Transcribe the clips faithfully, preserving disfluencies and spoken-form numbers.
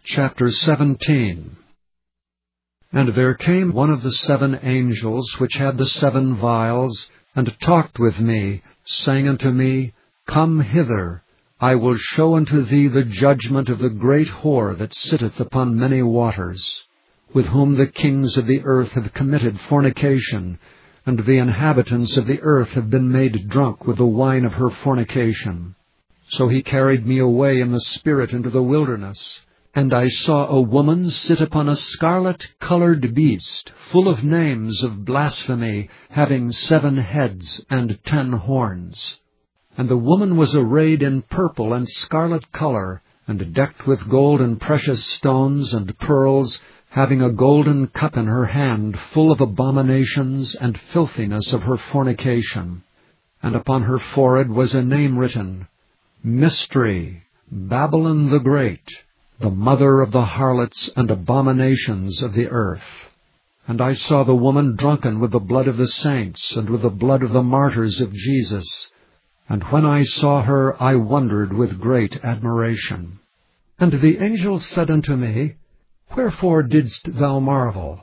Chapter seventeen. And there came one of the seven angels which had the seven vials, and talked with me, saying unto me, Come hither, I will show unto thee the judgment of the great whore that sitteth upon many waters, with whom the kings of the earth have committed fornication, and the inhabitants of the earth have been made drunk with the wine of her fornication. So he carried me away in the spirit into the wilderness, and I saw a woman sit upon a scarlet-colored beast, full of names of blasphemy, having seven heads and ten horns. And the woman was arrayed in purple and scarlet color, and decked with gold and precious stones and pearls, having a golden cup in her hand, full of abominations and filthiness of her fornication. And upon her forehead was a name written, Mystery, Babylon the Great, the mother of the harlots and abominations of the earth. And I saw the woman drunken with the blood of the saints, and with the blood of the martyrs of Jesus. And when I saw her, I wondered with great admiration. And the angel said unto me, Wherefore didst thou marvel?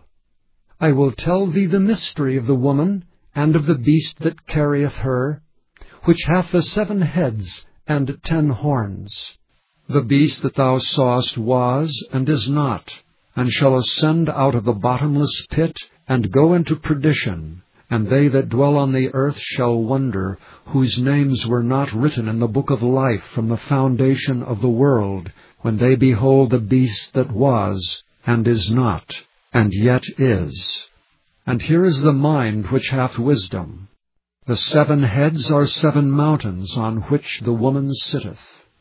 I will tell thee the mystery of the woman, and of the beast that carrieth her, which hath the seven heads and ten horns. The beast that thou sawest was, and is not, and shall ascend out of the bottomless pit, and go into perdition. And they that dwell on the earth shall wonder, whose names were not written in the book of life from the foundation of the world, when they behold the beast that was, and is not, and yet is. And here is the mind which hath wisdom. The seven heads are seven mountains on which the woman sitteth.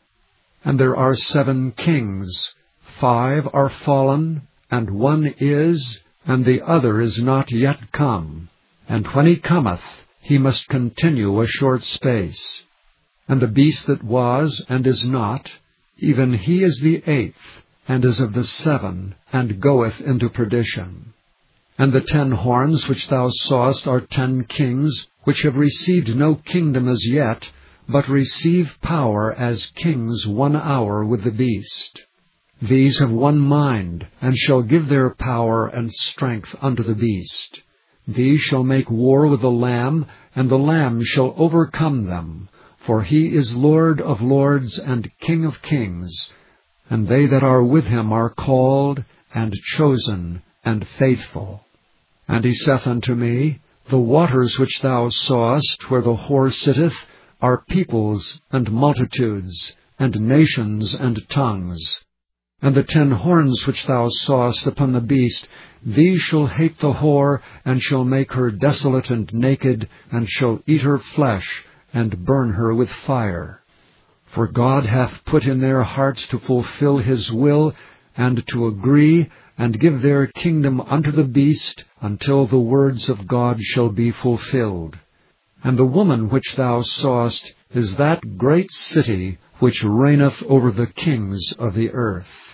And there are seven kings, five are fallen, and one is, and the other is not yet come. And when he cometh, he must continue a short space. And the beast that was, and is not, even he is the eighth, and is of the seven, and goeth into perdition. And the ten horns which thou sawest are ten kings, which have received no kingdom as yet, but receive power as kings one hour with the beast. These have one mind, and shall give their power and strength unto the beast. These shall make war with the Lamb, and the Lamb shall overcome them, for he is Lord of lords and King of kings, and they that are with him are called, and chosen, and faithful. And he saith unto me, The waters which thou sawest, where the whore sitteth, are peoples, and multitudes, and nations, and tongues. And the ten horns which thou sawest upon the beast, these shall hate the whore, and shall make her desolate and naked, and shall eat her flesh, and burn her with fire. For God hath put in their hearts to fulfill his will, and to agree, and give their kingdom unto the beast, until the words of God shall be fulfilled. And the woman which thou sawest is that great city which reigneth over the kings of the earth.